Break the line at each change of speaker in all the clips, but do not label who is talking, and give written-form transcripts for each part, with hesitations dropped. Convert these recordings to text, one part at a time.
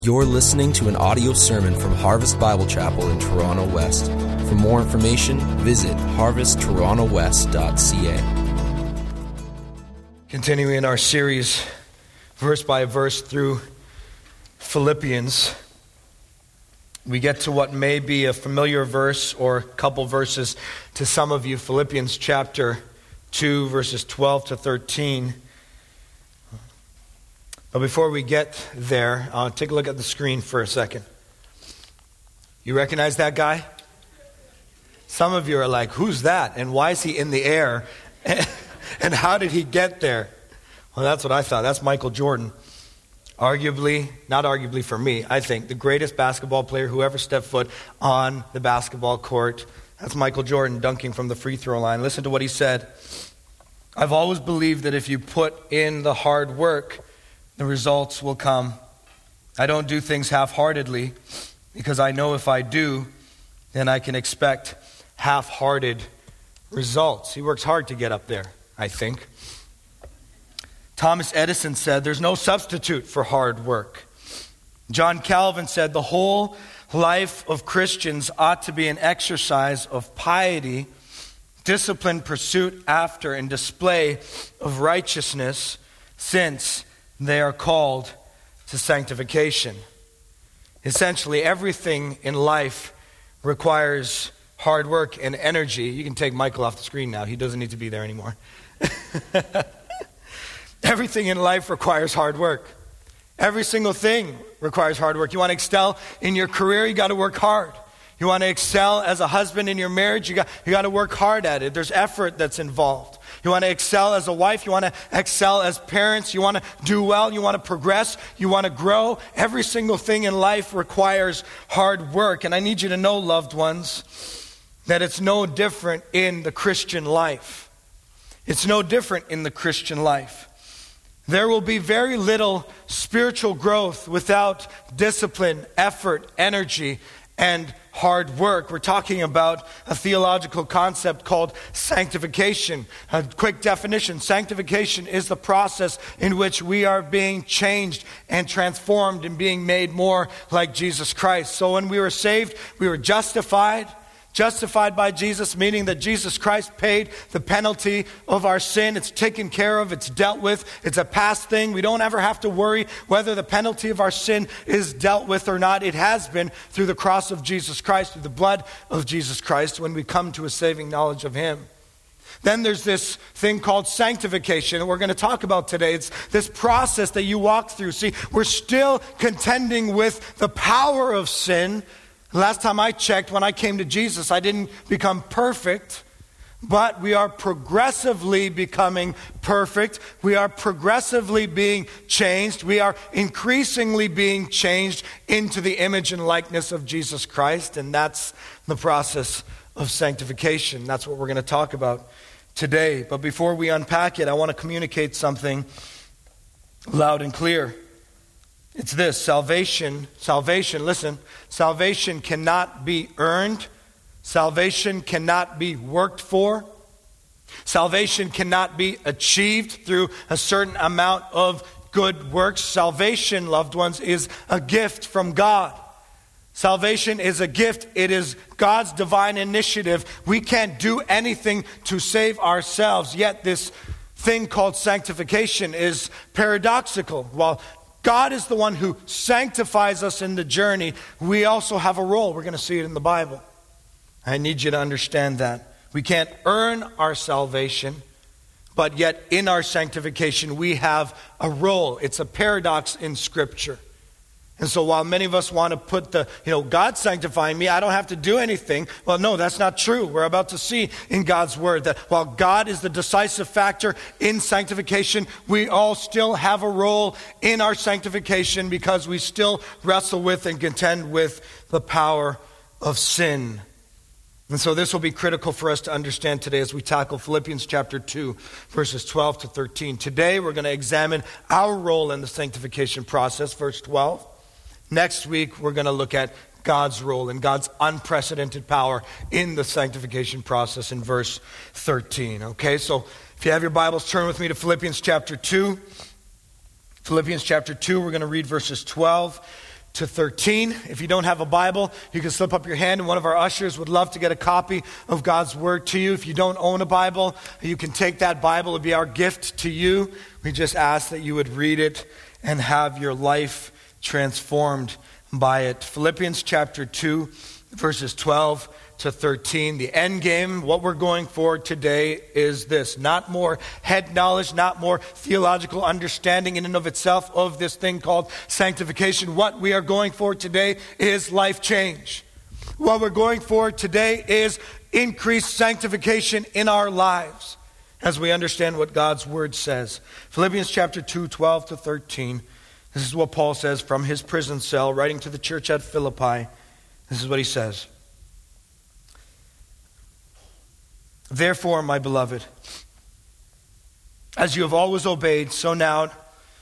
You're listening to an audio sermon from Harvest Bible Chapel in Toronto West. For more information, visit harvesttorontowest.ca.
Continuing our series, verse by verse, through Philippians, we get to what may be a familiar verse or a couple verses to some of you. Philippians chapter 2, verses 12 to 13. But before we get there, take a look at the screen for a second. You recognize that guy? Some of you are like, who's that? And why is he in the air? And how did he get there? Well, that's what I thought. That's Michael Jordan. Arguably, not arguably for me, I think, the greatest basketball player who ever stepped foot on the basketball court. That's Michael Jordan dunking from the free throw line. Listen to what he said. I've always believed that if you put in the hard work, the results will come. I don't do things half-heartedly because I know if I do, then I can expect half-hearted results. He works hard to get up there, I think. Thomas Edison said, there's no substitute for hard work. John Calvin said, the whole life of Christians ought to be an exercise of piety, disciplined pursuit after, and display of righteousness, since they are called to sanctification. Essentially, everything in life requires hard work and energy. You can take Michael off the screen now. He doesn't need to be there anymore. Everything in life requires hard work. Every single thing requires hard work. You want to excel in your career, you got to work hard. You want to excel as a husband in your marriage, you got to work hard at it. There's effort that's involved. You want to excel as a wife, you want to excel as parents, you want to do well, you want to progress, you want to grow. Every single thing in life requires hard work. And I need you to know, loved ones, that it's no different in the Christian life. It's no different in the Christian life. There will be very little spiritual growth without discipline, effort, energy, and hard work. We're talking about a theological concept called sanctification. A quick definition: sanctification is the process in which we are being changed and transformed and being made more like Jesus Christ. So when we were saved, we were justified by Jesus, meaning that Jesus Christ paid the penalty of our sin. It's taken care of, it's dealt with, it's a past thing. We don't ever have to worry whether the penalty of our sin is dealt with or not. It has been through the cross of Jesus Christ, through the blood of Jesus Christ, when we come to a saving knowledge of Him. Then there's this thing called sanctification, and we're going to talk about today. It's this process that you walk through. See, we're still contending with the power of sin. Last time I checked, when I came to Jesus, I didn't become perfect, but we are progressively becoming perfect. We are progressively being changed. We are increasingly being changed into the image and likeness of Jesus Christ, and that's the process of sanctification. That's what we're going to talk about today. But before we unpack it, I want to communicate something loud and clear. It's this: salvation, listen, salvation cannot be earned. Salvation cannot be worked for. Salvation cannot be achieved through a certain amount of good works. Salvation, loved ones, is a gift from God. Salvation is a gift. It is God's divine initiative. We can't do anything to save ourselves, yet this thing called sanctification is paradoxical. While God is the one who sanctifies us in the journey, we also have a role. We're going to see it in the Bible. I need you to understand that. We can't earn our salvation, but yet in our sanctification we have a role. It's a paradox in Scripture. And so while many of us want to put God sanctifying me, I don't have to do anything. Well, no, that's not true. We're about to see in God's Word that while God is the decisive factor in sanctification, we all still have a role in our sanctification because we still wrestle with and contend with the power of sin. And so this will be critical for us to understand today as we tackle Philippians chapter 2, verses 12 to 13. Today we're going to examine our role in the sanctification process, verse 12. Next week, we're going to look at God's role and God's unprecedented power in the sanctification process in verse 13. Okay, so if you have your Bibles, turn with me to Philippians chapter 2. Philippians chapter 2, we're going to read verses 12 to 13. If you don't have a Bible, you can slip up your hand and one of our ushers would love to get a copy of God's Word to you. If you don't own a Bible, you can take that Bible. It would be our gift to you. We just ask that you would read it and have your life transformed by it. Philippians chapter 2, verses 12 to 13. The end game, what we're going for today is this. Not more head knowledge, not more theological understanding in and of itself of this thing called sanctification. What we are going for today is life change. What we're going for today is increased sanctification in our lives as we understand what God's Word says. Philippians chapter 2, 12 to 13. This is what Paul says from his prison cell, writing to the church at Philippi. This is what he says. Therefore, my beloved, as you have always obeyed, so now,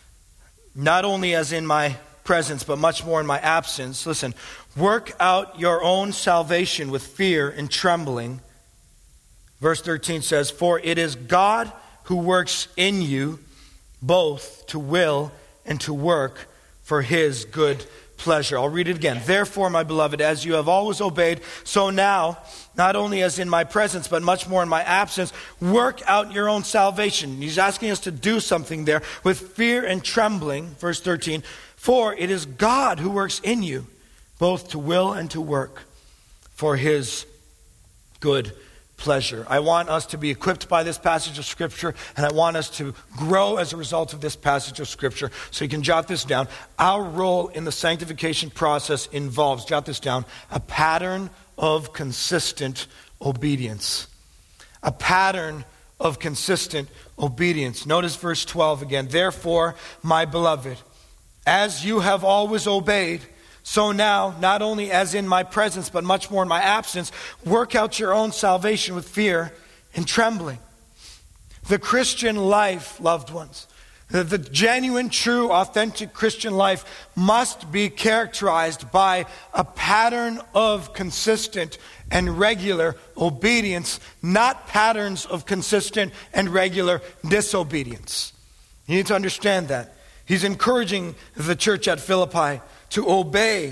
not only as in my presence, but much more in my absence, listen, work out your own salvation with fear and trembling. Verse 13 says, for it is God who works in you both to will and to work for his good pleasure. I'll read it again. Therefore, my beloved, as you have always obeyed, so now, not only as in my presence, but much more in my absence, work out your own salvation. He's asking us to do something there with fear and trembling. Verse 13, for it is God who works in you, both to will and to work for his good pleasure. I want us to be equipped by this passage of Scripture, and I want us to grow as a result of this passage of Scripture. So you can jot this down. Our role in the sanctification process involves, jot this down, a pattern of consistent obedience. A pattern of consistent obedience. Notice verse 12 again. Therefore, my beloved, as you have always obeyed, so now, not only as in my presence, but much more in my absence, work out your own salvation with fear and trembling. The Christian life, loved ones, the genuine, true, authentic Christian life must be characterized by a pattern of consistent and regular obedience, not patterns of consistent and regular disobedience. You need to understand that. He's encouraging the church at Philippi to obey,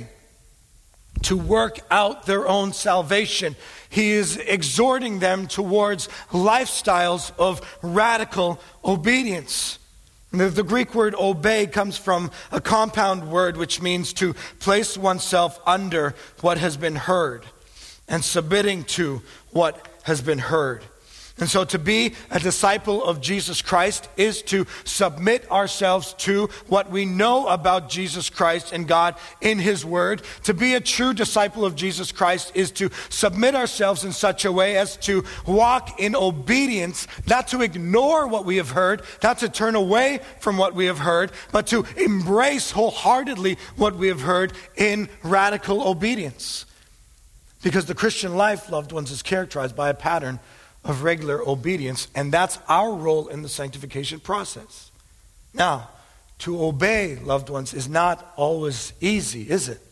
to work out their own salvation. He is exhorting them towards lifestyles of radical obedience. The Greek word obey comes from a compound word which means to place oneself under what has been heard and submitting to what has been heard. And so to be a disciple of Jesus Christ is to submit ourselves to what we know about Jesus Christ and God in his word. To be a true disciple of Jesus Christ is to submit ourselves in such a way as to walk in obedience, not to ignore what we have heard, not to turn away from what we have heard, but to embrace wholeheartedly what we have heard in radical obedience. Because the Christian life, loved ones, is characterized by a pattern of regular obedience, and that's our role in the sanctification process. Now, to obey, loved ones, is not always easy, is it?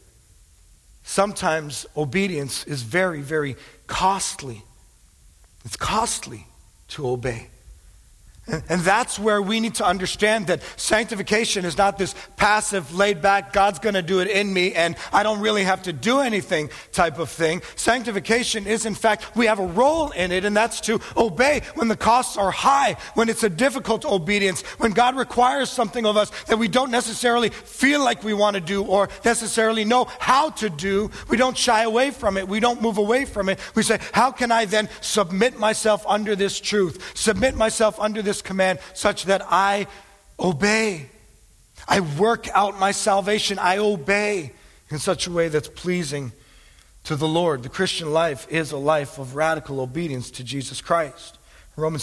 Sometimes obedience is very, very costly. It's costly to obey. And that's where we need to understand that sanctification is not this passive, laid back, God's going to do it in me and I don't really have to do anything type of thing. Sanctification is, in fact, we have a role in it, and that's to obey when the costs are high, when it's a difficult obedience, when God requires something of us that we don't necessarily feel like we want to do or necessarily know how to do. We don't shy away from it. We don't move away from it. We say, how can I then submit myself under this truth, submit myself under this command such that I obey. I work out my salvation. I obey in such a way that's pleasing to the Lord. The Christian life is a life of radical obedience to Jesus Christ. Romans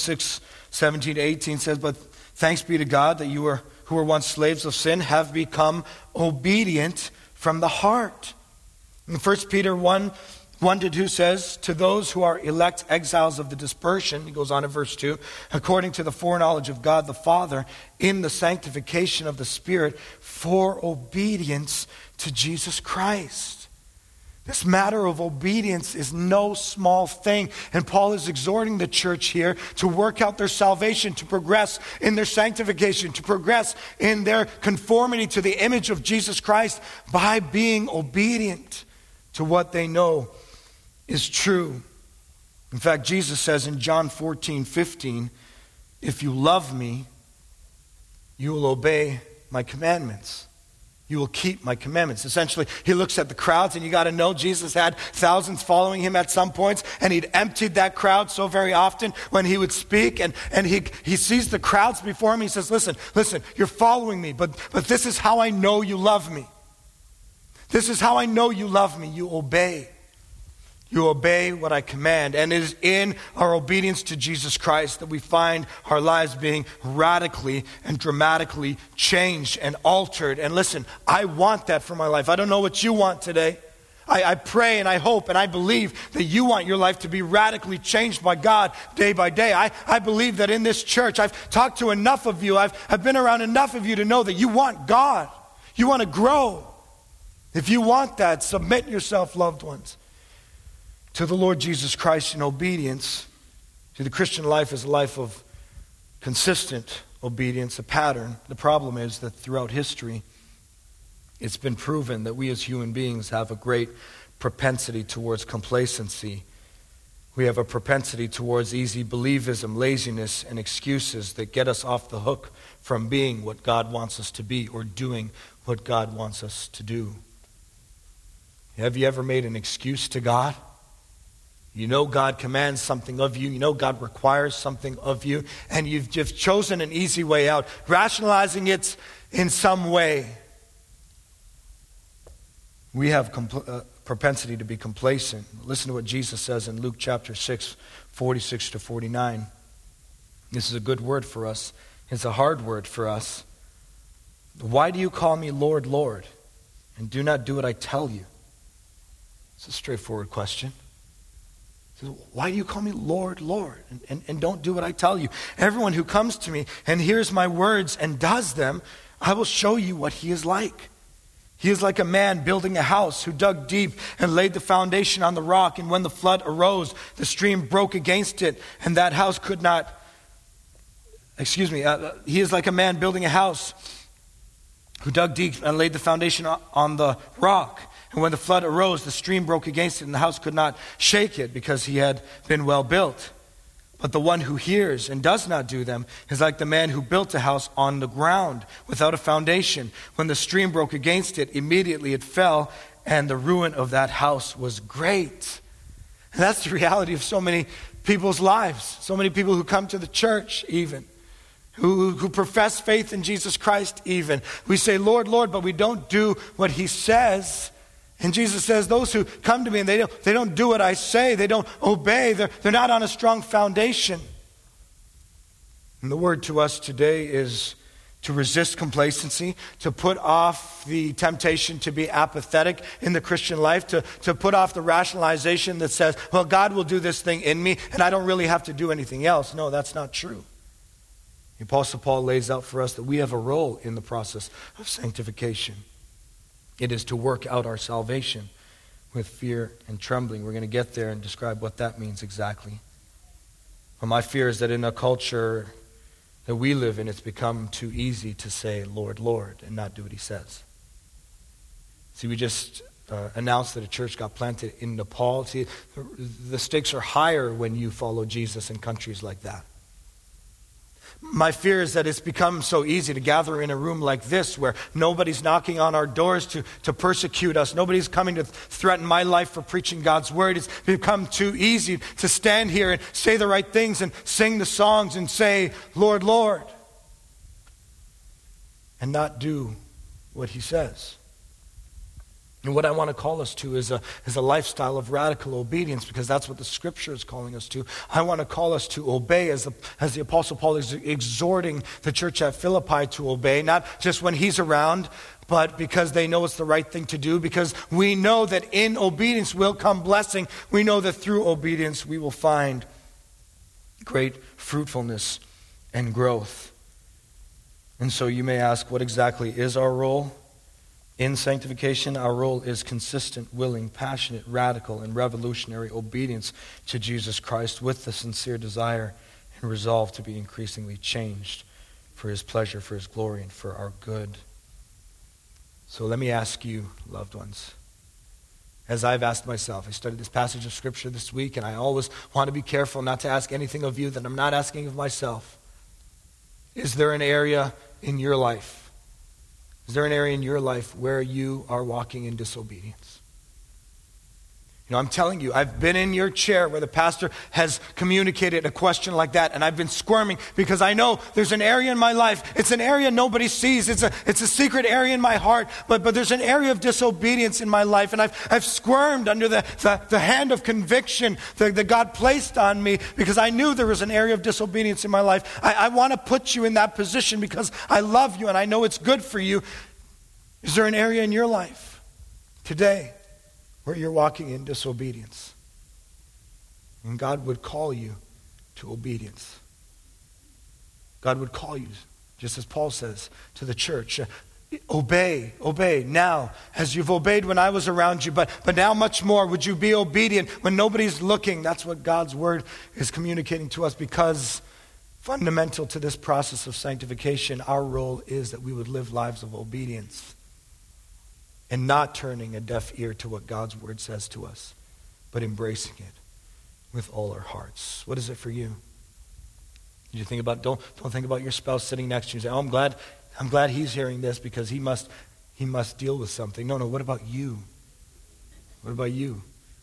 6:17-18 says, but thanks be to God that you who were once slaves of sin have become obedient from the heart. In 1 Peter 1:1-2 says, to those who are elect exiles of the dispersion, he goes on in verse 2, according to the foreknowledge of God the Father, in the sanctification of the Spirit, for obedience to Jesus Christ. This matter of obedience is no small thing. And Paul is exhorting the church here to work out their salvation, to progress in their sanctification, to progress in their conformity to the image of Jesus Christ by being obedient to what they know is true. In fact, Jesus says in John 14:15, if you love me, you will obey my commandments. You will keep my commandments. Essentially, he looks at the crowds, and you got to know Jesus had thousands following him at some points, and he'd emptied that crowd so very often when he would speak, and he sees the crowds before him. He says, listen, you're following me, but this is how I know you love me. This is how I know you love me. You obey. You obey what I command. And it is in our obedience to Jesus Christ that we find our lives being radically and dramatically changed and altered. And listen, I want that for my life. I don't know what you want today. I pray and I hope and I believe that you want your life to be radically changed by God day by day. I believe that in this church, I've talked to enough of you. I've been around enough of you to know that you want God. You want to grow. If you want that, submit yourself, loved ones, to the Lord Jesus Christ in obedience. See, the Christian life is a life of consistent obedience, a pattern. The problem is that throughout history, it's been proven that we as human beings have a great propensity towards complacency. We have a propensity towards easy believism, laziness, and excuses that get us off the hook from being what God wants us to be or doing what God wants us to do. Have you ever made an excuse to God? You know God commands something of you. You know God requires something of you. And you've just chosen an easy way out, rationalizing it in some way. We have propensity to be complacent. Listen to what Jesus says in Luke chapter 6, 46 to 49. This is a good word for us. It's a hard word for us. Why do you call me Lord, Lord, and do not do what I tell you? It's a straightforward question. Why do you call me Lord, Lord, and don't do what I tell you? Everyone who comes to me and hears my words and does them, I will show you what he is like. He is like a man building a house who dug deep and laid the foundation on the rock. And when the flood arose, the stream broke against it, and that house could not... he is like a man building a house who dug deep and laid the foundation on the rock. And when the flood arose, the stream broke against it, and the house could not shake it because he had been well built. But the one who hears and does not do them is like the man who built a house on the ground without a foundation. When the stream broke against it, immediately it fell, and the ruin of that house was great. And that's the reality of so many people's lives. So many people who come to the church even, who profess faith in Jesus Christ even. We say, Lord, Lord, but we don't do what he says. And Jesus says, those who come to me and they don't do what I say, they don't obey, they're not on a strong foundation. And the word to us today is to resist complacency, to put off the temptation to be apathetic in the Christian life, to put off the rationalization that says, well, God will do this thing in me and I don't really have to do anything else. No, that's not true. The Apostle Paul lays out for us that we have a role in the process of sanctification. It is to work out our salvation with fear and trembling. We're going to get there and describe what that means exactly. But my fear is that in a culture that we live in, it's become too easy to say, Lord, Lord, and not do what he says. See, we just announced that a church got planted in Nepal. See, the stakes are higher when you follow Jesus in countries like that. My fear is that it's become so easy to gather in a room like this where nobody's knocking on our doors to persecute us. Nobody's coming to threaten my life for preaching God's word. It's become too easy to stand here and say the right things and sing the songs and say, Lord, Lord, and not do what he says. And what I want to call us to is a lifestyle of radical obedience, because that's what the Scripture is calling us to. I want to call us to obey as the Apostle Paul is exhorting the church at Philippi to obey, not just when he's around, but because they know it's the right thing to do, because we know that in obedience will come blessing. We know that through obedience we will find great fruitfulness and growth. And so you may ask, what exactly is our role In sanctification, our role is consistent, willing, passionate, radical, and revolutionary obedience to Jesus Christ with the sincere desire and resolve to be increasingly changed for his pleasure, for his glory, and for our good. So let me ask you, loved ones, as I've asked myself, I studied this passage of Scripture this week, and I always want to be careful not to ask anything of you that I'm not asking of myself. Is there an area in your life? Is there an area in your life where you are walking in disobedience? You know, I'm telling you, I've been in your chair where the pastor has communicated a question like that, and I've been squirming because I know there's an area in my life. It's an area nobody sees. It's a secret area in my heart, but there's an area of disobedience in my life, and I've squirmed under the hand of conviction that God placed on me because I knew there was an area of disobedience in my life. I want to put you in that position because I love you and I know it's good for you. Is there an area in your life today where you're walking in disobedience? And God would call you to obedience. God would call you, just as Paul says to the church, obey now, as you've obeyed when I was around you, but now much more, would you be obedient when nobody's looking? That's what God's word is communicating to us, because fundamental to this process of sanctification, our role is that we would live lives of obedience and not turning a deaf ear to what God's word says to us, but embracing it with all our hearts. What is it for you? Did you think about, don't think about your spouse sitting next to you and say, oh, I'm glad he's hearing this because he must deal with something. No, what about you? What about you?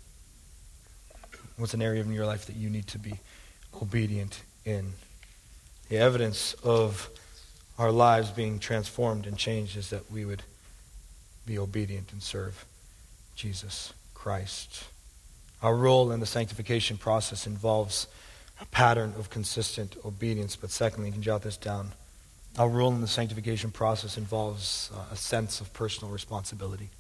What's an area in your life that you need to be obedient in? The evidence of our lives being transformed and changed is that we would be obedient and serve Jesus Christ. Our role in the sanctification process involves a pattern of consistent obedience. But secondly, you can jot this down. Our role in the sanctification process involves a sense of personal responsibility.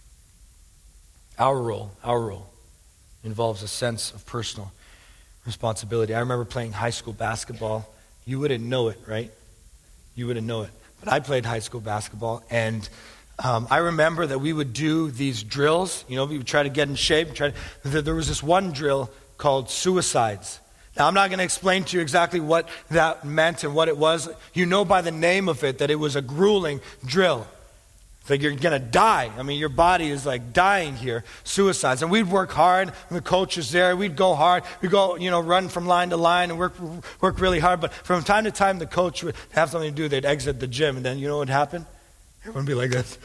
Our role involves a sense of personal responsibility. I remember playing high school basketball. You wouldn't know it, right? You wouldn't know it. But I played high school basketball, and I remember that we would do these drills. You know, we would try to get in shape. There was this one drill called suicides. Now, I'm not going to explain to you exactly what that meant and what it was. You know by the name of it that it was a grueling drill. It's like you're going to die. I mean, your body is like dying here. Suicides. And we'd work hard. And the coach was there. We'd go hard. We'd go, run from line to line and work really hard. But from time to time, the coach would have something to do. They'd exit the gym. And then you know what would happen? Everyone would be like this.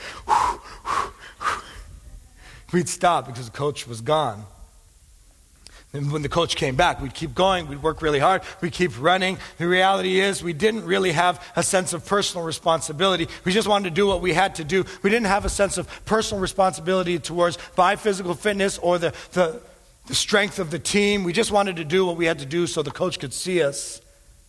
We'd stop because the coach was gone. And when the coach came back, we'd keep going. We'd work really hard. We'd keep running. The reality is we didn't really have a sense of personal responsibility. We just wanted to do what we had to do. We didn't have a sense of personal responsibility towards my physical fitness or the strength of the team. We just wanted to do what we had to do so the coach could see us.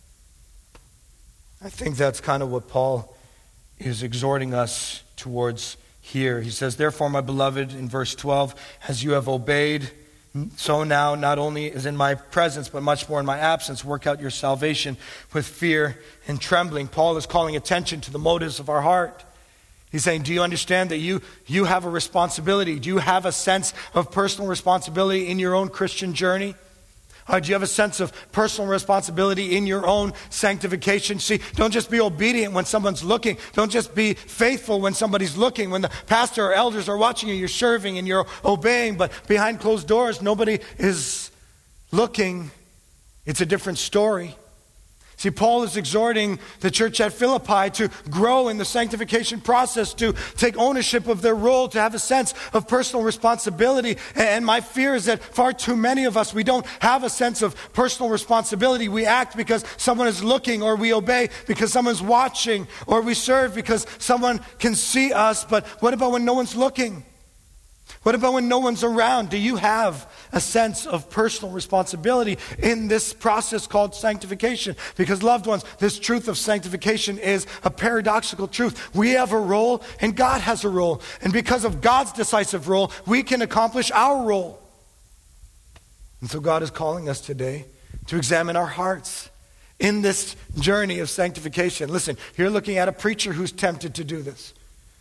I think that's kind of what Paul is exhorting us towards here. He says, therefore, my beloved, in verse 12, as you have obeyed, so now, not only is in my presence, but much more in my absence, work out your salvation with fear and trembling. Paul is calling attention to the motives of our heart. He's saying, do you understand that you have a responsibility? Do you have a sense of personal responsibility in your own Christian journey? Do you have a sense of personal responsibility in your own sanctification? See, don't just be obedient when someone's looking. Don't just be faithful when somebody's looking. When the pastor or elders are watching you, you're serving and you're obeying. But behind closed doors, nobody is looking. It's a different story. See, Paul is exhorting the church at Philippi to grow in the sanctification process, to take ownership of their role, to have a sense of personal responsibility. And my fear is that far too many of us, we don't have a sense of personal responsibility. We act because someone is looking, or we obey because someone's watching, or we serve because someone can see us. But what about when no one's looking? What about when no one's around? Do you have a sense of personal responsibility in this process called sanctification? Because, loved ones, this truth of sanctification is a paradoxical truth. We have a role and God has a role. And because of God's decisive role, we can accomplish our role. And so God is calling us today to examine our hearts in this journey of sanctification. Listen, you're looking at a preacher who's tempted to do this.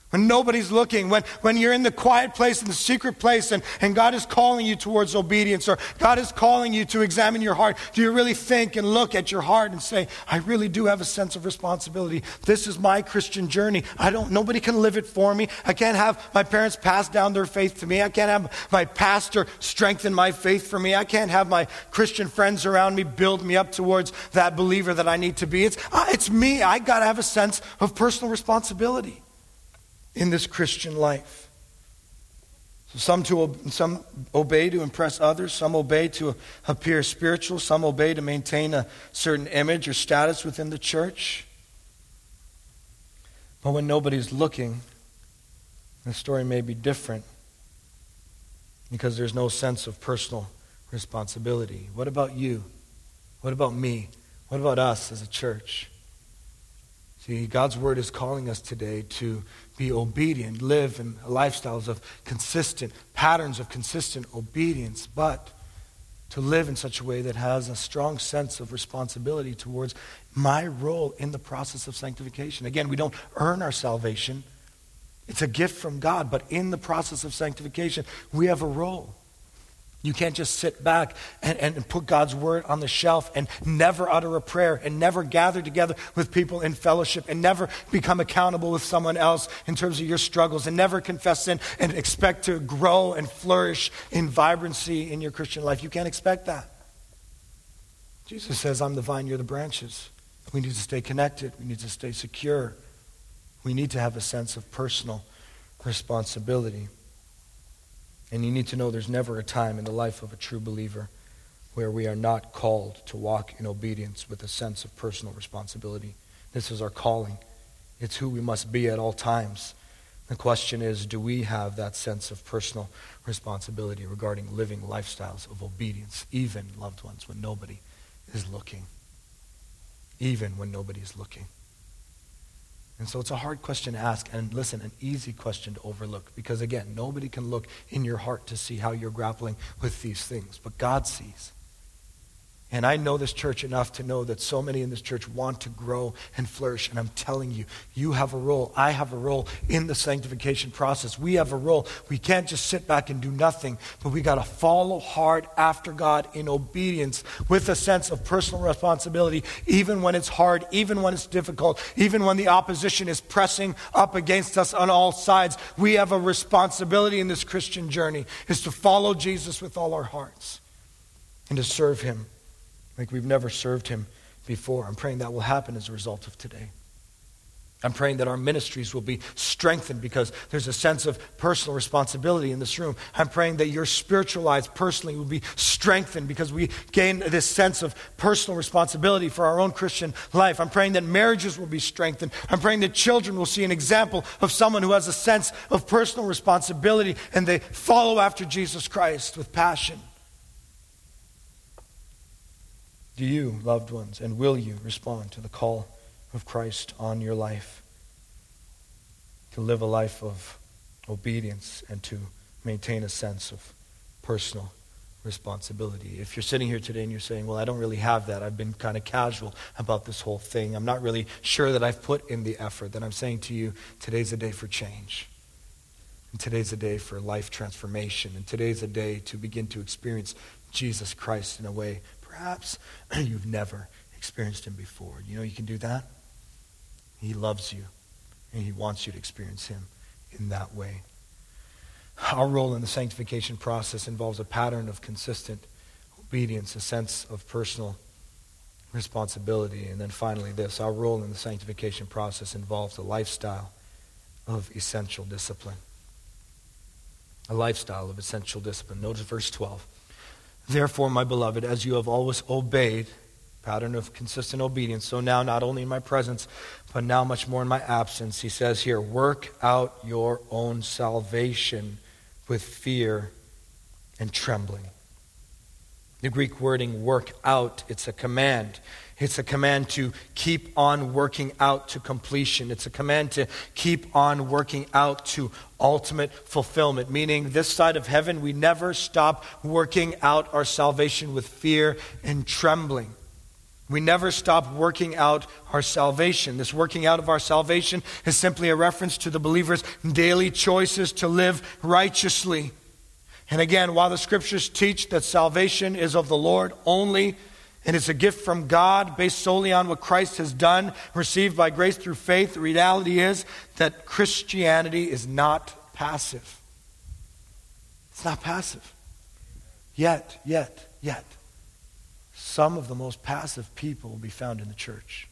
When nobody's looking, when you're in the quiet place, in the secret place, and God is calling you towards obedience, or God is calling you to examine your heart, do you really think and look at your heart and say, I really do have a sense of responsibility. This is my Christian journey. Nobody can live it for me. I can't have my parents pass down their faith to me. I can't have my pastor strengthen my faith for me. I can't have my Christian friends around me build me up towards that believer that I need to be. It's me. I got to have a sense of personal responsibility in this Christian life. So some obey to impress others, some obey to appear spiritual, some obey to maintain a certain image or status within the church. But when nobody's looking, the story may be different because there's no sense of personal responsibility. What about you? What about me? What about us as a church? See, God's word is calling us today to be obedient, live in lifestyles of consistent, patterns of consistent obedience, but to live in such a way that has a strong sense of responsibility towards my role in the process of sanctification. Again, we don't earn our salvation. It's a gift from God, but in the process of sanctification, we have a role. You can't just sit back and put God's word on the shelf and never utter a prayer and never gather together with people in fellowship and never become accountable with someone else in terms of your struggles and never confess sin and expect to grow and flourish in vibrancy in your Christian life. You can't expect that. Jesus says, I'm the vine, you're the branches. We need to stay connected. We need to stay secure. We need to have a sense of personal responsibility. And you need to know there's never a time in the life of a true believer where we are not called to walk in obedience with a sense of personal responsibility. This is our calling. It's who we must be at all times. The question is, do we have that sense of personal responsibility regarding living lifestyles of obedience, even, loved ones, when nobody is looking? Even when nobody is looking. And so it's a hard question to ask, and listen, an easy question to overlook. Because again, nobody can look in your heart to see how you're grappling with these things, but God sees. And I know this church enough to know that so many in this church want to grow and flourish. And I'm telling you, you have a role. I have a role in the sanctification process. We have a role. We can't just sit back and do nothing, but we got to follow hard after God in obedience with a sense of personal responsibility, even when it's hard, even when it's difficult, even when the opposition is pressing up against us on all sides. We have a responsibility in this Christian journey, is to follow Jesus with all our hearts and to serve him like we've never served him before. I'm praying that will happen as a result of today. I'm praying that our ministries will be strengthened because there's a sense of personal responsibility in this room. I'm praying that your spiritual lives personally will be strengthened because we gain this sense of personal responsibility for our own Christian life. I'm praying that marriages will be strengthened. I'm praying that children will see an example of someone who has a sense of personal responsibility and they follow after Jesus Christ with passion. Do you, loved ones, and will you respond to the call of Christ on your life? To live a life of obedience and to maintain a sense of personal responsibility. If you're sitting here today and you're saying, well, I don't really have that. I've been kind of casual about this whole thing. I'm not really sure that I've put in the effort. Then I'm saying to you, today's a day for change. And today's a day for life transformation. And today's a day to begin to experience Jesus Christ in a way perhaps you've never experienced him before. You know you can do that? He loves you, and he wants you to experience him in that way. Our role in the sanctification process involves a pattern of consistent obedience, a sense of personal responsibility, and then finally this. Our role in the sanctification process involves a lifestyle of essential discipline. A lifestyle of essential discipline. Notice verse 12. Therefore, my beloved, as you have always obeyed, pattern of consistent obedience, so now not only in my presence, but now much more in my absence, he says here, work out your own salvation with fear and trembling. The Greek wording, work out, it's a command. It's a command to keep on working out to completion. It's a command to keep on working out to ultimate fulfillment, meaning this side of heaven, we never stop working out our salvation with fear and trembling. We never stop working out our salvation. This working out of our salvation is simply a reference to the believer's daily choices to live righteously. And again, while the scriptures teach that salvation is of the Lord only, and it's a gift from God based solely on what Christ has done, received by grace through faith, the reality is that Christianity is not passive. It's not passive. Yet. Some of the most passive people will be found in the church.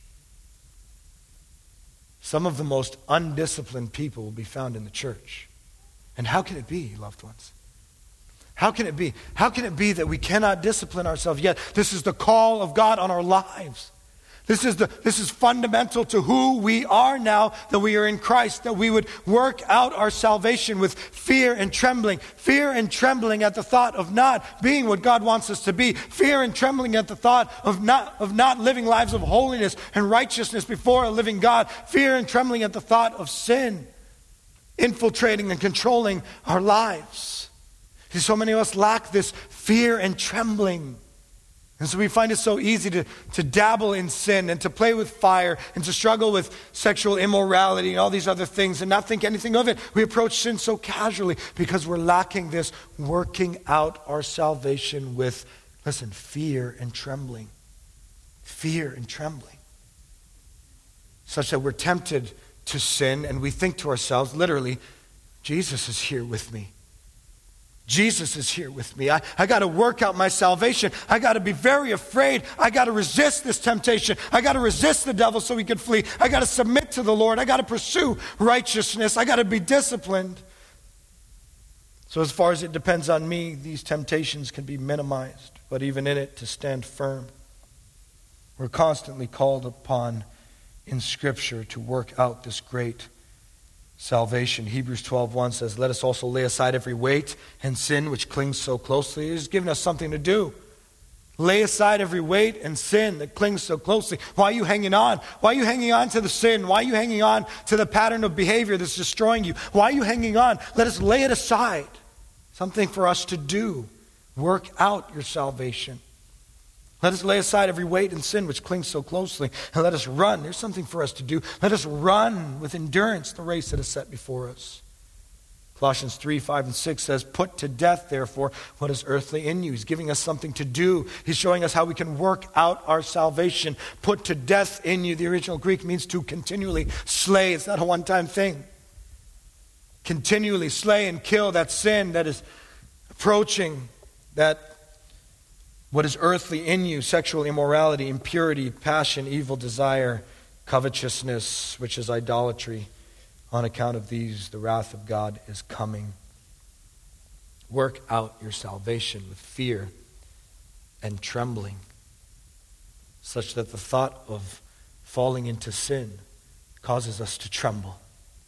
Some of the most undisciplined people will be found in the church. And how can it be, loved ones? How can it be? How can it be that we cannot discipline ourselves yet? This is the call of God on our lives. This is fundamental to who we are now that we are in Christ, that we would work out our salvation with fear and trembling at the thought of not being what God wants us to be, fear and trembling at the thought of not living lives of holiness and righteousness before a living God, fear and trembling at the thought of sin infiltrating and controlling our lives. See, so many of us lack this fear and trembling. And so we find it so easy to dabble in sin and to play with fire and to struggle with sexual immorality and all these other things and not think anything of it. We approach sin so casually because we're lacking this working out our salvation with, listen, fear and trembling. Fear and trembling. Such that we're tempted to sin and we think to ourselves, literally, Jesus is here with me. Jesus is here with me. I got to work out my salvation. I got to be very afraid. I got to resist this temptation. I got to resist the devil so he can flee. I got to submit to the Lord. I got to pursue righteousness. I got to be disciplined. So as far as it depends on me, these temptations can be minimized, but even in it, to stand firm. We're constantly called upon in Scripture to work out this great salvation. Hebrews 12:1 says, let us also lay aside every weight and sin which clings so closely. He's given us something to do. Lay aside every weight and sin that clings so closely. Why are you hanging on? Why are you hanging on to the sin? Why are you hanging on to the pattern of behavior that's destroying you? Why are you hanging on? Let us lay it aside. Something for us to do. Work out your salvation. Let us lay aside every weight and sin which clings so closely, and let us run. There's something for us to do. Let us run with endurance the race that is set before us. Colossians 3:5-6 says, put to death, therefore, what is earthly in you. He's giving us something to do. He's showing us how we can work out our salvation. Put to death in you. The original Greek means to continually slay. It's not a one-time thing. Continually slay and kill that sin that is approaching, that what is earthly in you, sexual immorality, impurity, passion, evil desire, covetousness, which is idolatry. On account of these, the wrath of God is coming. Work out your salvation with fear and trembling, such that the thought of falling into sin causes us to tremble,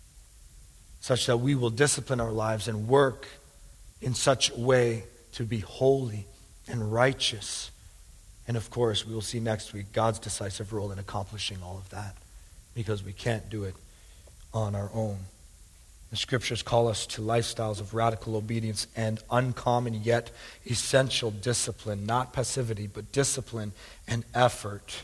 such that we will discipline our lives and work in such a way to be holy and righteous. And of course, we will see next week God's decisive role in accomplishing all of that, because we can't do it on our own. The scriptures call us to lifestyles of radical obedience and uncommon yet essential discipline, not passivity, but discipline and effort.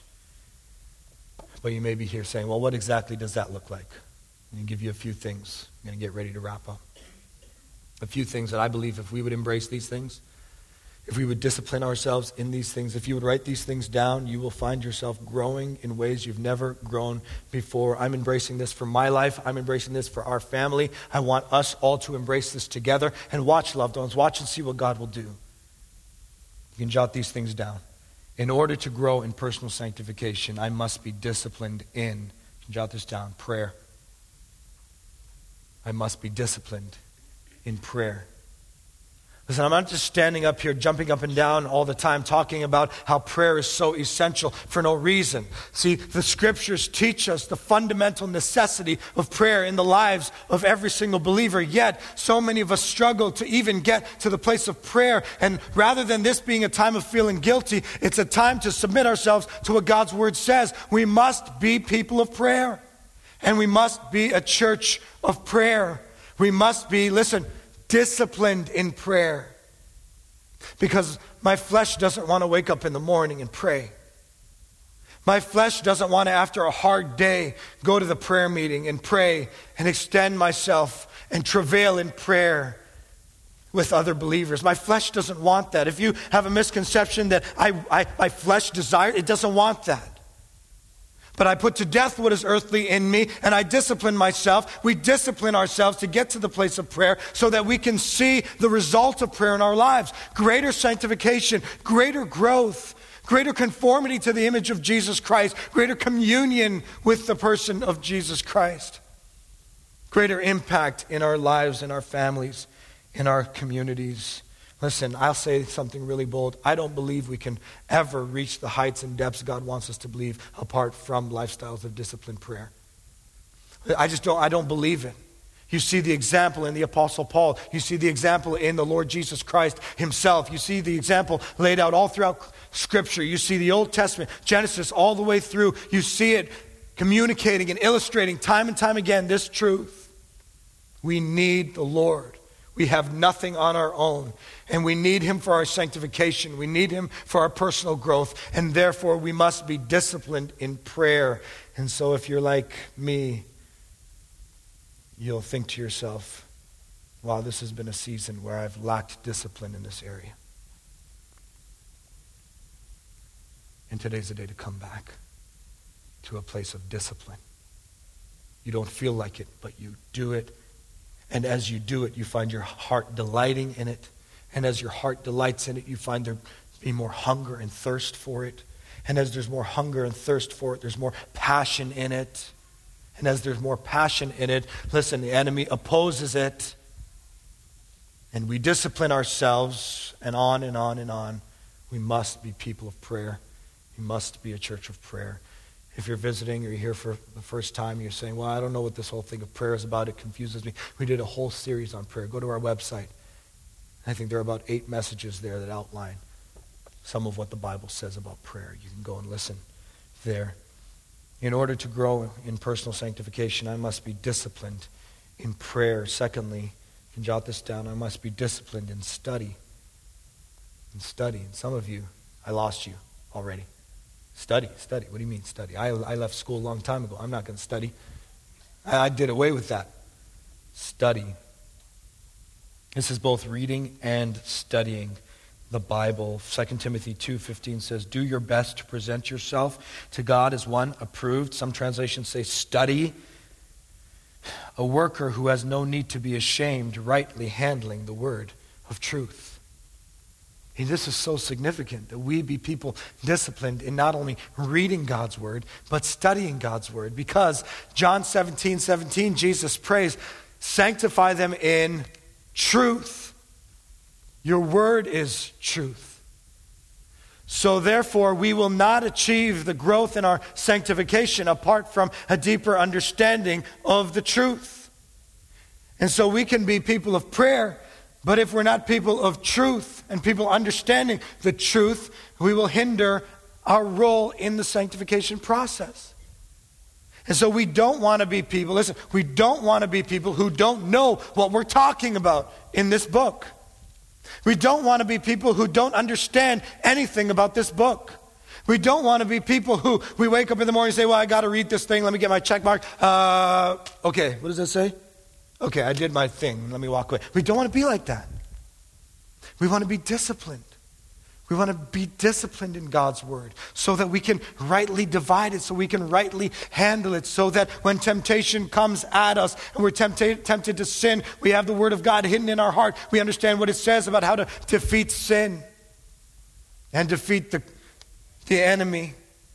But you may be here saying, well, what exactly does that look like? I'm going to give you a few things. I'm going to get ready to wrap up. A few things that I believe if we would embrace these things, if we would discipline ourselves in these things, if you would write these things down, you will find yourself growing in ways you've never grown before. I'm embracing this for my life. I'm embracing this for our family. I want us all to embrace this together. And watch, loved ones, watch and see what God will do. You can jot these things down. In order to grow in personal sanctification, I must be disciplined in, you can jot this down, prayer. I must be disciplined in prayer. Listen, I'm not just standing up here, jumping up and down all the time, talking about how prayer is so essential for no reason. See, the scriptures teach us the fundamental necessity of prayer in the lives of every single believer. Yet, so many of us struggle to even get to the place of prayer. And rather than this being a time of feeling guilty, it's a time to submit ourselves to what God's word says. We must be people of prayer. And we must be a church of prayer. We must be, listen, disciplined in prayer, because my flesh doesn't want to wake up in the morning and pray. My flesh doesn't want to, after a hard day, go to the prayer meeting and pray and extend myself and travail in prayer with other believers. My flesh doesn't want that. If you have a misconception that my flesh desires, it doesn't want that. But I put to death what is earthly in me, and I discipline myself. We discipline ourselves to get to the place of prayer so that we can see the result of prayer in our lives. Greater sanctification, greater growth, greater conformity to the image of Jesus Christ, greater communion with the person of Jesus Christ, greater impact in our lives, in our families, in our communities. Listen, I'll say something really bold. I don't believe we can ever reach the heights and depths God wants us to believe apart from lifestyles of disciplined prayer. I don't believe it. You see the example in the Apostle Paul. You see the example in the Lord Jesus Christ himself. You see the example laid out all throughout Scripture. You see the Old Testament, Genesis, all the way through. You see it communicating and illustrating time and time again this truth. We need the Lord. We have nothing on our own, and we need him for our sanctification. We need him for our personal growth, and therefore we must be disciplined in prayer. And so if you're like me, you'll think to yourself, wow, this has been a season where I've lacked discipline in this area. And today's the day to come back to a place of discipline. You don't feel like it, but you do it. And as you do it, you find your heart delighting in it. And as your heart delights in it, you find there be more hunger and thirst for it. And as there's more hunger and thirst for it, there's more passion in it. And as there's more passion in it, listen, the enemy opposes it. And we discipline ourselves, and on and on and on. We must be people of prayer. We must be a church of prayer. If you're visiting or you're here for the first time, you're saying, well, I don't know what this whole thing of prayer is about. It confuses me. We did a whole series on prayer. Go to our website. I think there are about 8 messages there that outline some of what the Bible says about prayer. You can go and listen there. In order to grow in personal sanctification, I must be disciplined in prayer. Secondly, you can jot this down, I must be disciplined in study. In study. And some of you, I lost you already. Study. What do you mean study? I left school a long time ago. I'm not going to study. I did away with that. Study. This is both reading and studying the Bible. 2 Timothy 2:15 says, do your best to present yourself to God as one approved. Some translations say study. A worker who has no need to be ashamed, rightly handling the word of truth. And this is so significant that we be people disciplined in not only reading God's word, but studying God's word. Because John 17:17, Jesus prays, sanctify them in truth. Your word is truth. So therefore, we will not achieve the growth in our sanctification apart from a deeper understanding of the truth. And so we can be people of prayer, but if we're not people of truth and people understanding the truth, we will hinder our role in the sanctification process. And so we don't want to be people, listen, we don't want to be people who don't know what we're talking about in this book. We don't want to be people who don't understand anything about this book. We don't want to be people who we wake up in the morning and say, well, I got to read this thing. Let me get my check mark. Okay, what does that say? Okay, I did my thing. Let me walk away. We don't want to be like that. We want to be disciplined. We want to be disciplined in God's word so that we can rightly divide it, so we can rightly handle it, so that when temptation comes at us and we're tempted to sin, we have the word of God hidden in our heart. We understand what it says about how to defeat sin and defeat the enemy.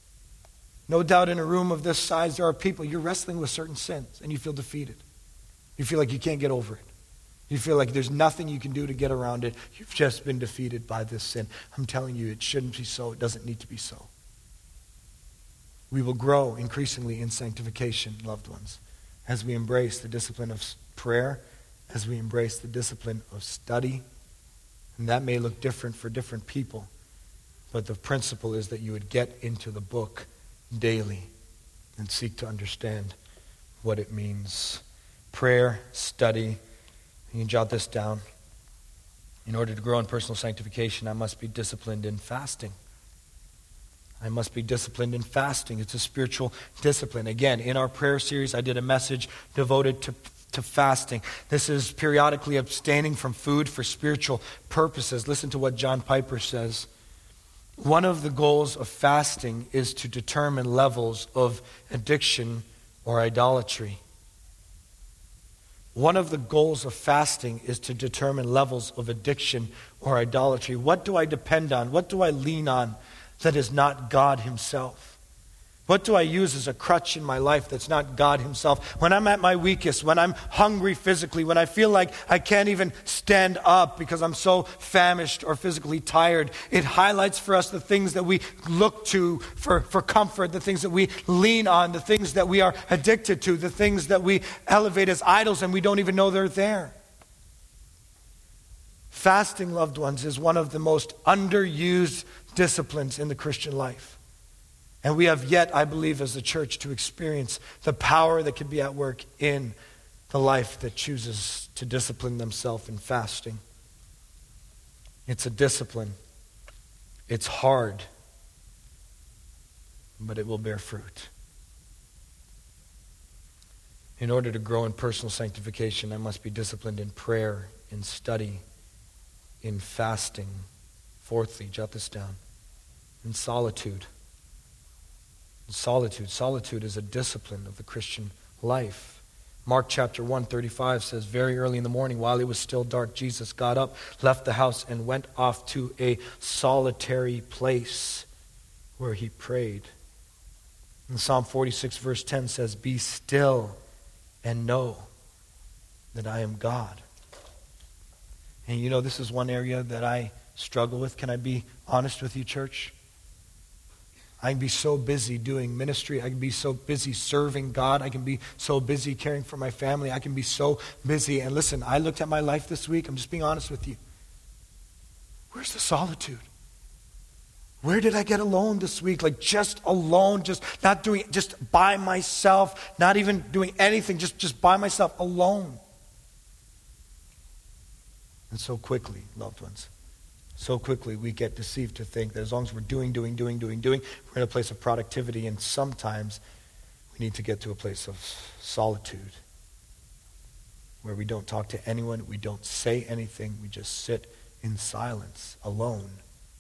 No doubt in a room of this size, there are people, you're wrestling with certain sins and you feel defeated. You feel like you can't get over it. You feel like there's nothing you can do to get around it. You've just been defeated by this sin. I'm telling you, it shouldn't be so. It doesn't need to be so. We will grow increasingly in sanctification, loved ones, as we embrace the discipline of prayer, as we embrace the discipline of study. And that may look different for different people, but the principle is that you would get into the book daily and seek to understand what it means. Prayer, study. You can jot this down. In order to grow in personal sanctification, I must be disciplined in fasting. I must be disciplined in fasting. It's a spiritual discipline. Again, in our prayer series, I did a message devoted to fasting. This is periodically abstaining from food for spiritual purposes. Listen to what John Piper says. One of the goals of fasting is to determine levels of addiction or idolatry. One of the goals of fasting is to determine levels of addiction or idolatry. What do I depend on? What do I lean on that is not God himself? What do I use as a crutch in my life that's not God himself? When I'm at my weakest, when I'm hungry physically, when I feel like I can't even stand up because I'm so famished or physically tired, it highlights for us the things that we look to for comfort, the things that we lean on, the things that we are addicted to, the things that we elevate as idols and we don't even know they're there. Fasting, loved ones, is one of the most underused disciplines in the Christian life. And we have yet, I believe, as a church to experience the power that can be at work in the life that chooses to discipline themselves in fasting. It's a discipline. It's hard, but it will bear fruit. In order to grow in personal sanctification, I must be disciplined in prayer, in study, in fasting. Fourthly, jot this down, in solitude. Solitude is a discipline of the Christian life. Mark chapter 1:35 says, very early in the morning, while it was still dark, Jesus got up, left the house, and went off to a solitary place where he prayed. And Psalm 46 verse 10 says, be still and know that I am God. And you know, this is one area that I struggle with. Can I be honest with you, church? I can be so busy doing ministry. I can be so busy serving God. I can be so busy caring for my family. I can be so busy. And listen, I looked at my life this week. I'm just being honest with you. Where's the solitude? Where did I get alone this week? Like just alone, just not doing, just by myself, not even doing anything, just by myself, alone. And so quickly, loved ones, so quickly we get deceived to think that as long as we're doing, we're in a place of productivity, and sometimes we need to get to a place of solitude where we don't talk to anyone, we don't say anything, we just sit in silence, alone.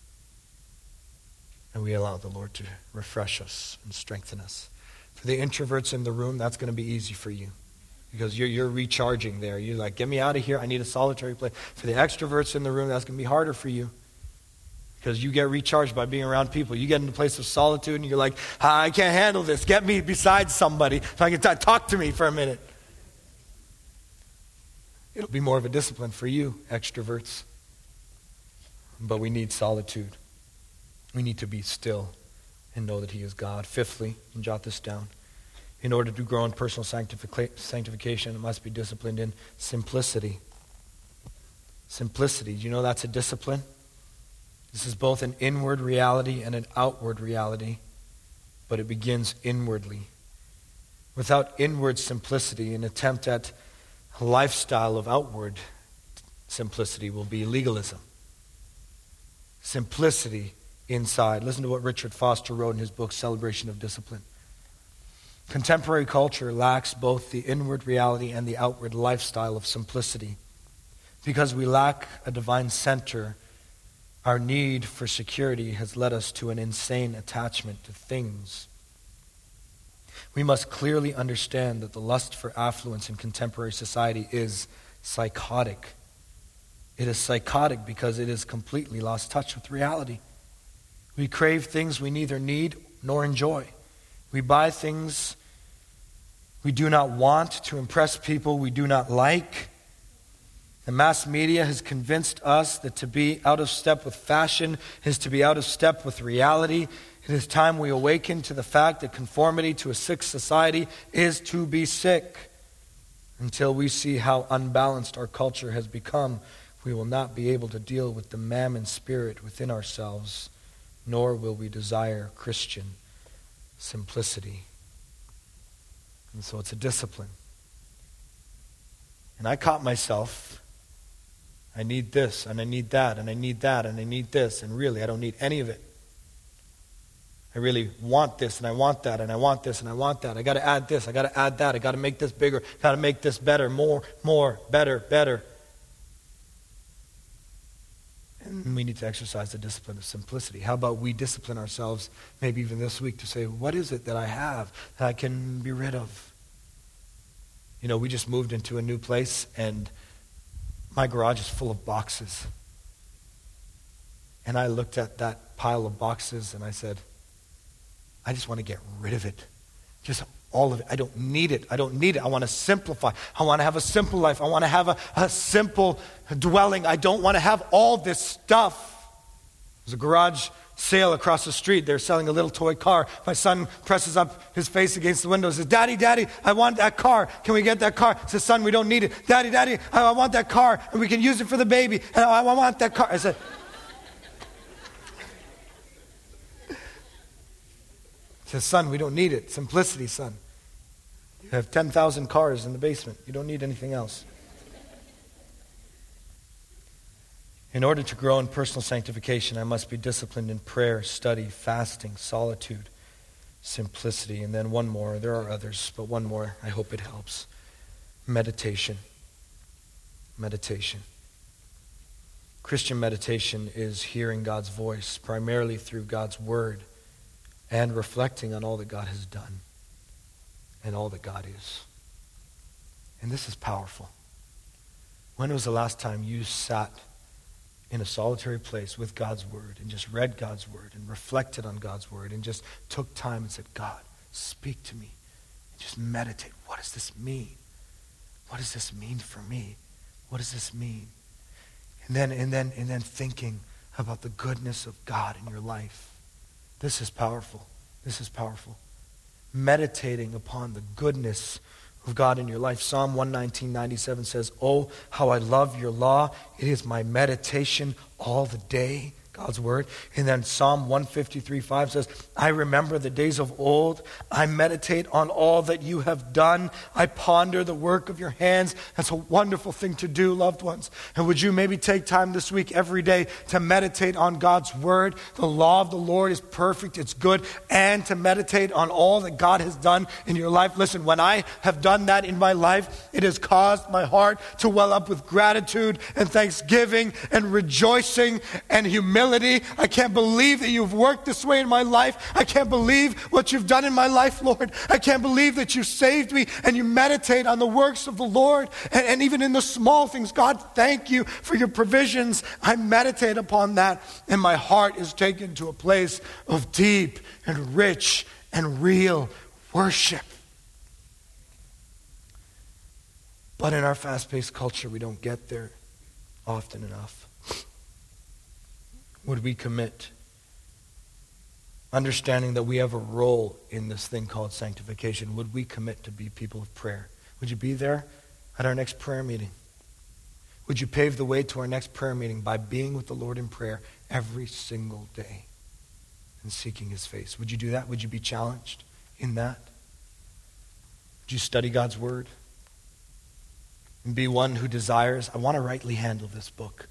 And we allow the Lord to refresh us and strengthen us. For the introverts in the room, that's going to be easy for you. Because you're recharging there. You're like, get me out of here. I need a solitary place. For the extroverts in the room, that's going to be harder for you. Because you get recharged by being around people. You get in a place of solitude and you're like, I can't handle this. Get me beside somebody so I can talk to me for a minute. It'll be more of a discipline for you, extroverts. But we need solitude. We need to be still and know that he is God. Fifthly, and jot this down, in order to grow in personal sanctification, it must be disciplined in simplicity. Simplicity, do you know that's a discipline? This is both an inward reality and an outward reality, but it begins inwardly. Without inward simplicity, an attempt at a lifestyle of outward simplicity will be legalism. Simplicity inside. Listen to what Richard Foster wrote in his book, Celebration of Discipline. Contemporary culture lacks both the inward reality and the outward lifestyle of simplicity. Because we lack a divine center, our need for security has led us to an insane attachment to things. We must clearly understand that the lust for affluence in contemporary society is psychotic. It is psychotic because it has completely lost touch with reality. We crave things we neither need nor enjoy. We buy things we do not want to impress people we do not like. The mass media has convinced us that to be out of step with fashion is to be out of step with reality. It is time we awaken to the fact that conformity to a sick society is to be sick. Until we see how unbalanced our culture has become, we will not be able to deal with the mammon spirit within ourselves, nor will we desire Christian simplicity. And so it's a discipline. And I caught myself, I need this, and I need that, and I need that, and I need this, and really I don't need any of it. I really want this, and I want that, and I want this, and I want that. I got to add this, I got to add that. I got to make this bigger, got to make this better, more, better. And we need to exercise the discipline of simplicity. How about we discipline ourselves, maybe even this week, to say, what is it that I have that I can be rid of? You know, we just moved into a new place, and my garage is full of boxes. And I looked at that pile of boxes, and I said, I just want to get rid of it. Just all of it. I don't need it. I don't need it. I want to simplify. I want to have a simple life. I want to have a simple dwelling. I don't want to have all this stuff. There's a garage sale across the street. They're selling a little toy car. My son presses up his face against the window and says, Daddy, I want that car. Can we get that car? I said, son, we don't need it. Daddy, I want that car, and we can use it for the baby. And I want that car. I said, son, we don't need it. Simplicity, son. You have 10,000 cars in the basement. You don't need anything else. In order to grow in personal sanctification, I must be disciplined in prayer, study, fasting, solitude, simplicity. And then one more. There are others, but one more. I hope it helps. Meditation. Meditation. Christian meditation is hearing God's voice, primarily through God's word, and reflecting on all that God has done and all that God is. And this is powerful. When was the last time you sat in a solitary place with God's word and just read God's word and reflected on God's word and just took time and said, God, speak to me. And just meditate. What does this mean? What does this mean for me? What does this mean? And then thinking about the goodness of God in your life. This is powerful. This is powerful. Meditating upon the goodness of God in your life. Psalm 119:97 says, oh, how I love your law. It is my meditation all the day. God's word. And then Psalm 153:5 says, I remember the days of old. I meditate on all that you have done. I ponder the work of your hands. That's a wonderful thing to do, loved ones. And would you maybe take time this week every day to meditate on God's word? The law of the Lord is perfect. It's good. And to meditate on all that God has done in your life. Listen, when I have done that in my life, it has caused my heart to well up with gratitude and thanksgiving and rejoicing and humility. I can't believe that you've worked this way in my life. I can't believe what you've done in my life, Lord. I can't believe that you saved me, and you meditate on the works of the Lord. And even in the small things, God, thank you for your provisions. I meditate upon that, and my heart is taken to a place of deep and rich and real worship. But in our fast-paced culture, we don't get there often enough. Would we commit, understanding that we have a role in this thing called sanctification? Would we commit to be people of prayer? Would you be there at our next prayer meeting? Would you pave the way to our next prayer meeting by being with the Lord in prayer every single day and seeking his face? Would you do that? Would you be challenged in that? Would you study God's word and be one who desires, I want to rightly handle this book?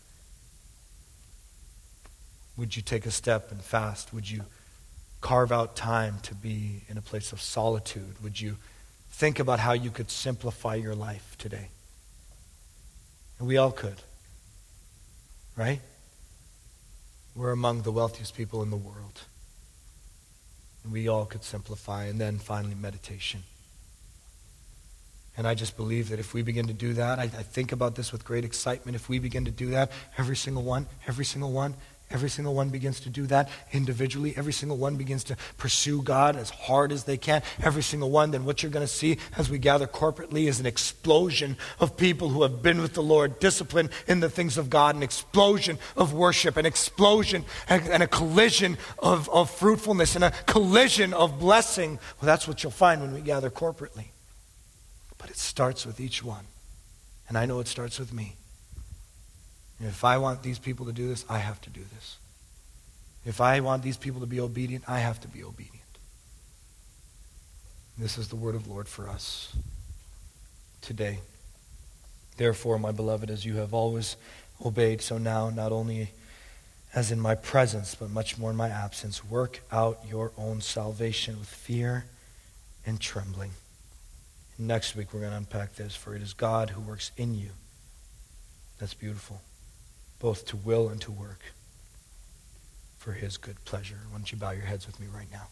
Would you take a step and fast? Would you carve out time to be in a place of solitude? Would you think about how you could simplify your life today? And we all could, right? We're among the wealthiest people in the world. And we all could simplify. And then finally, meditation. And I just believe that if we begin to do that, I think about this with great excitement. If we begin to do that, every single one begins to do that individually. Every single one begins to pursue God as hard as they can. Every single one, then what you're going to see as we gather corporately is an explosion of people who have been with the Lord, disciplined in the things of God, an explosion of worship, an explosion and a collision of fruitfulness and a collision of blessing. Well, that's what you'll find when we gather corporately. But it starts with each one. And I know it starts with me. If I want these people to do this, I have to do this. If I want these people to be obedient, I have to be obedient. This is the word of the Lord for us today. Therefore, my beloved, as you have always obeyed, so now, not only as in my presence, but much more in my absence. Work out your own salvation with fear and trembling. And next week we're going to unpack this. For it is God who works in you. That's beautiful. Both to will and to work for his good pleasure. Why don't you bow your heads with me right now?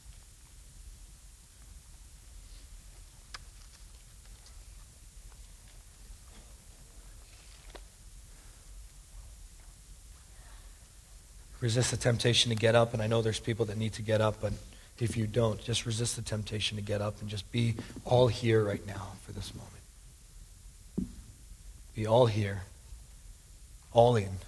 Resist the temptation to get up, and I know there's people that need to get up, but if you don't, just resist the temptation to get up and just be all here right now for this moment. Be all here, all in.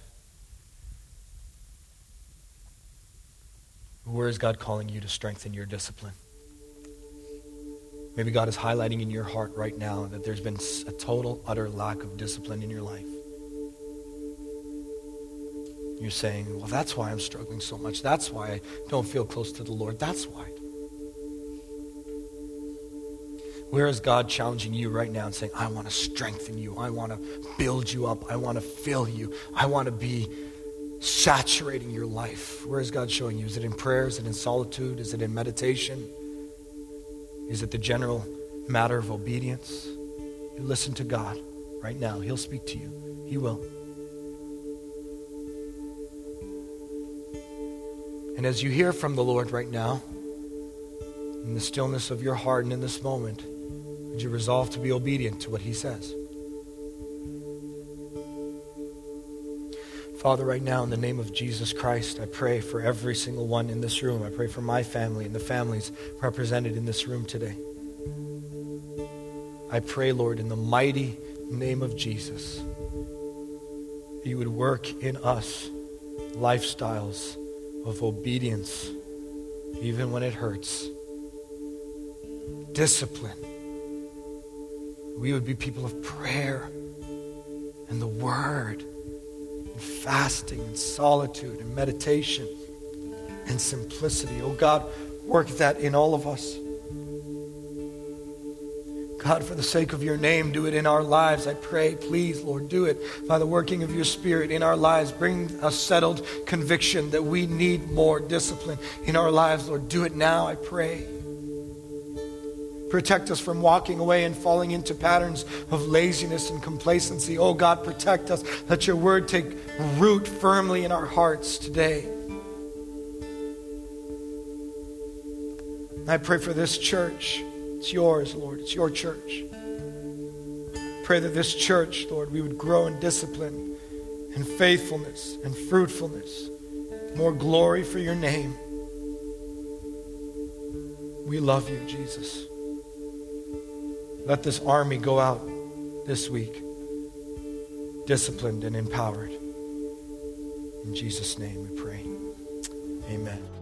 Where is God calling you to strengthen your discipline? Maybe God is highlighting in your heart right now that there's been a total, utter lack of discipline in your life. You're saying, well, that's why I'm struggling so much. That's why I don't feel close to the Lord. That's why. Where is God challenging you right now and saying, I want to strengthen you. I want to build you up. I want to fill you. I want to be saturating your life. Where is God showing you? Is it in prayer? Is it in solitude? Is it in meditation? Is it the general matter of obedience? You listen to God right now. He'll speak to you. He will. And as you hear from the Lord right now, in the stillness of your heart and in this moment, would you resolve to be obedient to what he says? Father, right now, in the name of Jesus Christ, I pray for every single one in this room. I pray for my family and the families represented in this room today. I pray, Lord, in the mighty name of Jesus, that you would work in us lifestyles of obedience, even when it hurts. Discipline. We would be people of prayer and the word, and fasting and solitude and meditation and simplicity. Oh God, work that in all of us. God, for the sake of your name, do it in our lives. I pray, please, Lord, do it by the working of your Spirit in our lives. Bring a settled conviction that we need more discipline in our lives. Lord, do it now, I pray. Protect us from walking away and falling into patterns of laziness and complacency. Oh God, protect us. Let your word take root firmly in our hearts today. I pray for this church. It's yours, Lord. It's your church. Pray that this church, Lord, we would grow in discipline and faithfulness and fruitfulness. More glory for your name. We love you, Jesus. Let this army go out this week, disciplined and empowered. In Jesus' name we pray. Amen.